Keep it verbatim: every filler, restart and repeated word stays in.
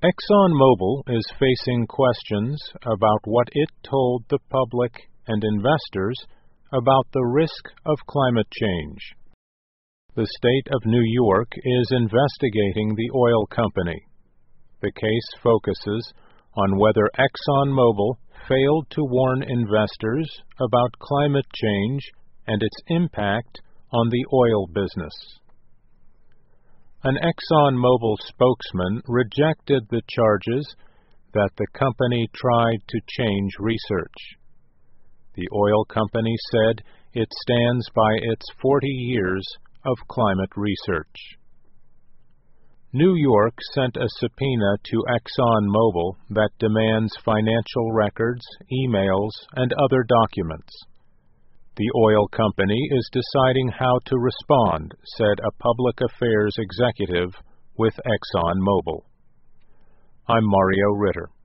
ExxonMobil is facing questions about what it told the public and investors about the risk of climate change. The state of New York is investigating the oil company. The case focuses on whether ExxonMobil failed to warn investors about climate change and its impact on the oil business. An ExxonMobil spokesman rejected the charges that the company tried to change research. The oil company said it stands by its forty years of climate research. New York sent a subpoena to ExxonMobil that demands financial records, emails, and other documents. The oil company is deciding how to respond, said a public affairs executive with ExxonMobil. I'm Mario Ritter.